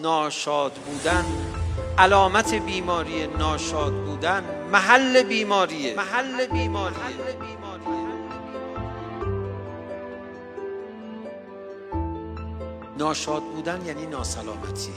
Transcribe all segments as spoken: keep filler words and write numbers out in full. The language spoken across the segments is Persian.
ناشاد بودن، علامت بیماری ناشاد بودن محل بیماریه. محل بیماریه. ناشاد بودن یعنی ناسلامتی،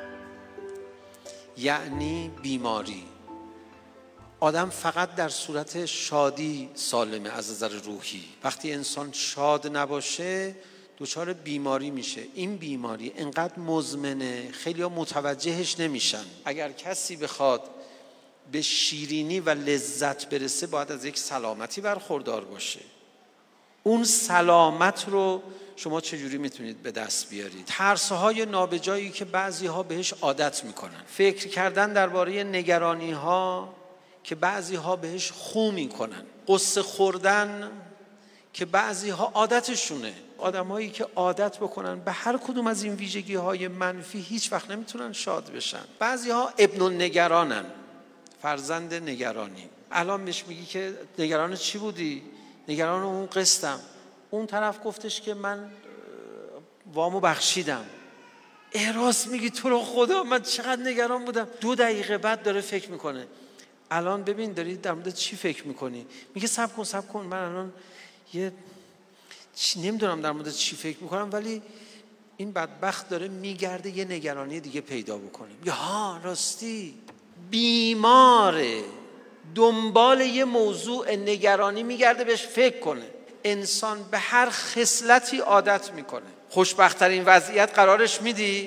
یعنی بیماری. آدم فقط در صورت شادی سالمه از نظر روحی. وقتی انسان شاد نباشه دچار بیماری میشه. این بیماری انقدر مزمنه خیلی ها متوجهش نمیشن. اگر کسی بخواد به شیرینی و لذت برسه باید از یک سلامتی برخوردار باشه. اون سلامت رو شما چجوری میتونید به دست بیارید؟ ترس‌های نابجایی که بعضی ها بهش عادت میکنن، فکر کردن درباره نگرانی ها که بعضی ها بهش خو میکنن، قصه خوردن که بعضی ها عادتشونه. آدمایی که عادت بکنن به هر کدوم از این ویژگی های منفی هیچ وقت نمیتونن شاد بشن. بعضی ها ابن النگرانن، فرزند نگرانی. الان بهش میگی که نگران چی بودی؟ نگران اون قسطم. اون طرف گفتش که من وامو بخشیدم. احراز میگی تو رو خدا من چقدر نگران بودم. دو دقیقه بعد داره فکر میکنه. الان ببین داری در مورد چی فکر میکنی؟ میگه صبر کن صبر کن من الان یه چی نمیدونم در مورد چی فکر میکنم، ولی این بدبخت داره میگرده یه نگرانی دیگه پیدا بکنه. یا ها راستی بیماره، دنبال یه موضوع نگرانی میگرده بهش فکر کنه. انسان به هر خصلتی عادت میکنه. خوشبخت‌ترین وضعیت قرارش میدی؟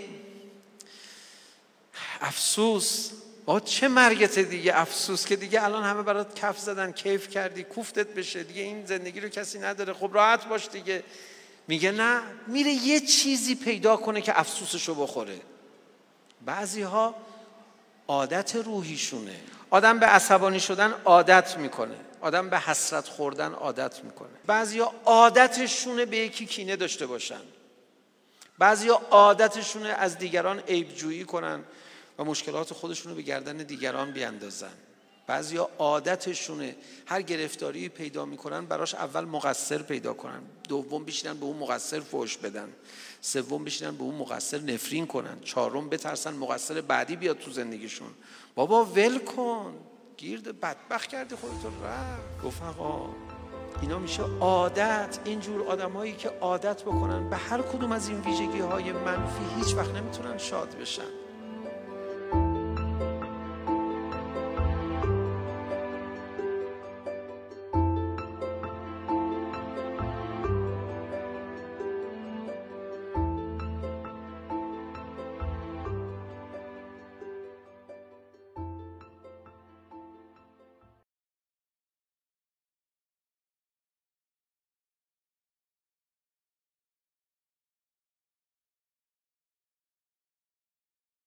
افسوس. آه چه مرگته دیگه، افسوس که دیگه الان همه برات کف زدن، کیف کردی، کوفتت بشه دیگه، این زندگی رو کسی نداره، خب راحت باش دیگه. میگه نه، میره یه چیزی پیدا کنه که افسوسشو بخوره. بعضی ها عادت روحیشونه. آدم به عصبانی شدن عادت میکنه، آدم به حسرت خوردن عادت میکنه. بعضی ها عادتشونه به یکی کینه داشته باشن. بعضی ها عادتشونه از دیگران عیب جویی کنن و مشکلات خودشون رو به گردن دیگران بیاندازن. بعضیا عادتشونه هر گرفتاری پیدا میکنن براش اول مقصر پیدا کنن، دوم بشینن به اون مقصر فحش بدن، سوم بشینن به اون مقصر نفرین کنن، چهارم بترسن مقصر بعدی بیاد تو زندگیشون. بابا ول کن، گیرد بدبخت کردی خودتو رفت. رفقا اینا میشه عادت. اینجور آدمایی که عادت بکنن به هر کدوم از این ویژگی های منفی هیچ وقت نمیتونن شاد بشن.